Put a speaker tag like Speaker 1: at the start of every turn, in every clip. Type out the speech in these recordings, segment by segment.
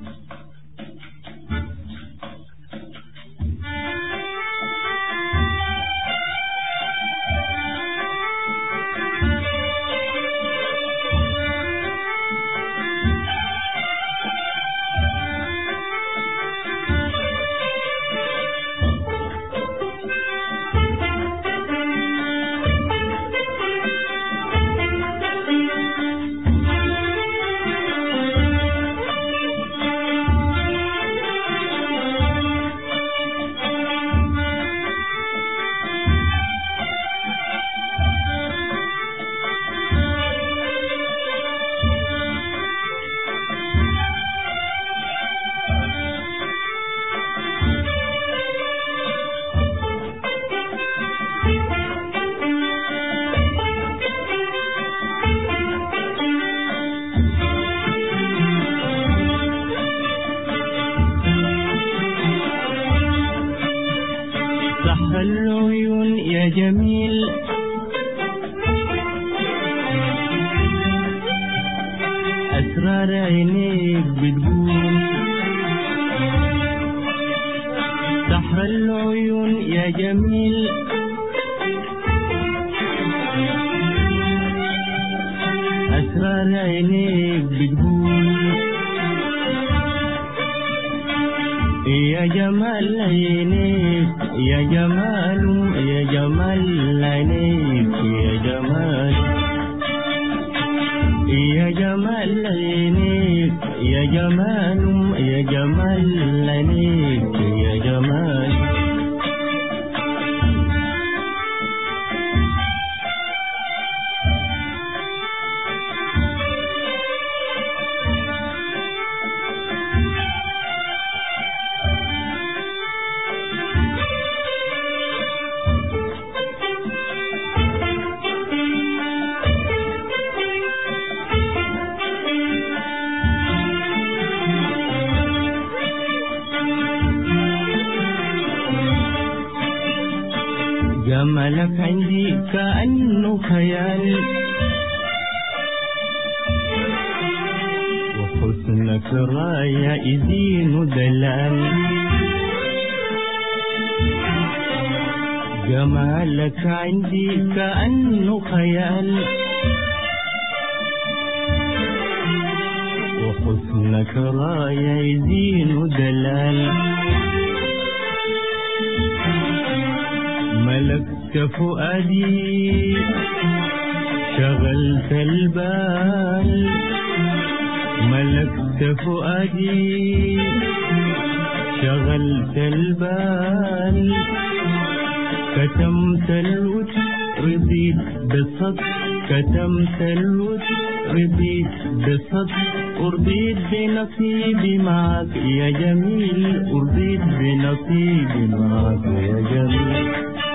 Speaker 1: العيون يا جميل أسرار عينيك بتقول سحر العيون يا جميل أسرار عينيك بتقول يا جمال عينيك يا جمال يا جمال عينيك يا جمال يا جمال عينيك يا جمال يا جمال عينيك يا جمال جمالك عندي كأنه خيال وحسنك راية يزين دلال جمالك عندي كأنه خيال وحسنك راية يزين دلال ملكت فؤادي شغلت البال ملكت فؤادي شغلت البال كتمت الود رضيت بصدق كتمت الود رضيت بصدق أرضيت بنصيبي معك يا جميل أرضيت بنصيبي معك يا جميل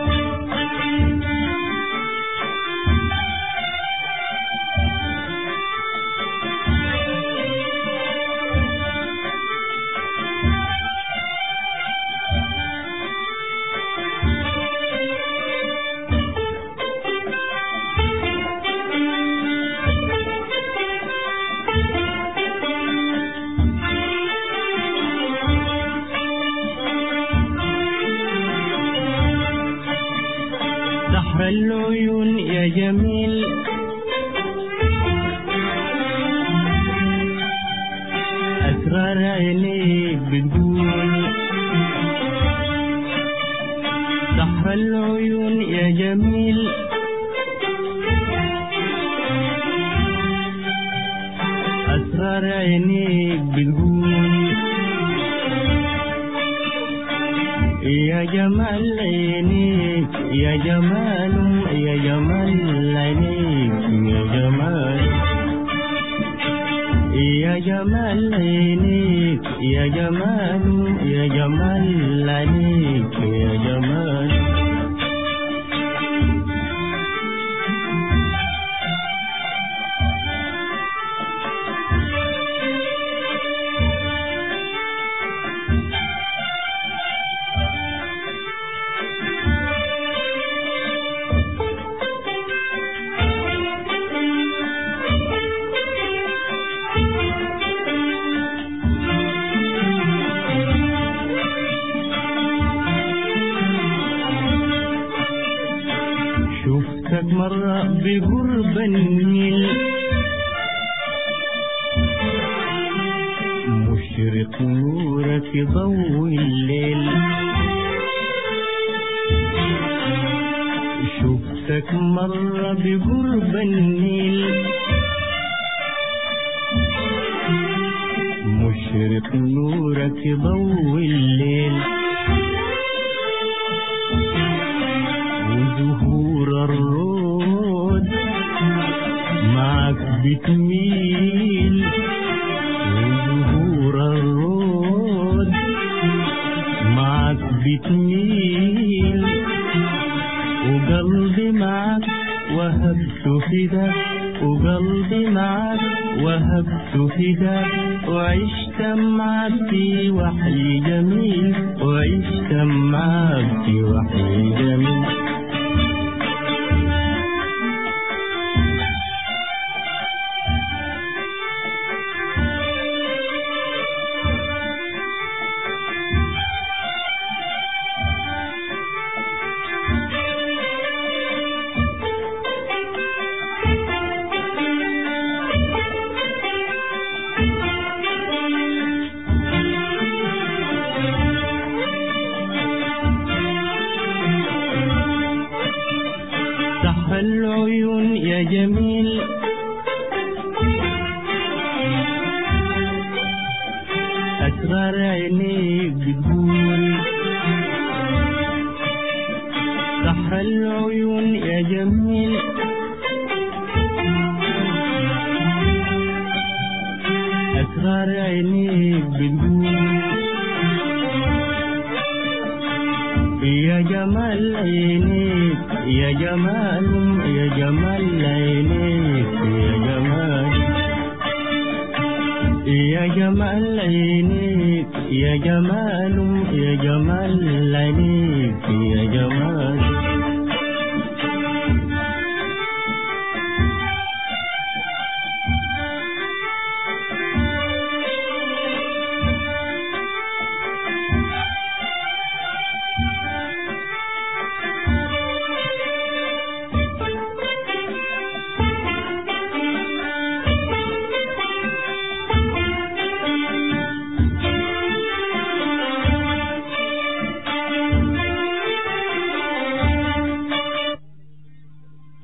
Speaker 1: سحر العيون يا جميل أسرار عينيك بتقول سحر العيون يا جميل أسرار عينيك بتقول يا جمال عينيك يا جمال يا جمال عينيك يا جمال يا جمال عينيك يا جمال يا جمال عينيك يا جمال مرة بقرب النيل مشرق نورك ضوء الليل شفتك مرة بقرب النيل مشرق نورك ضوء الليل وزهور الرود معك بتميل وزهور الرود معك بتميل وقلبي معك وهبت فداك وقلبي معك وهبت فداك وعشت معك في وحي جميل وعشت معك في وحي جميل العيون يا جميل أسرار عينيك بتقول صح العيون يا جميل أسرار عينيك بتقول يا جمال عينيك يا جمال يا جمال عينيك يا جمال يا جمال عينيك يا جمال يا جمال عينيك يا جمال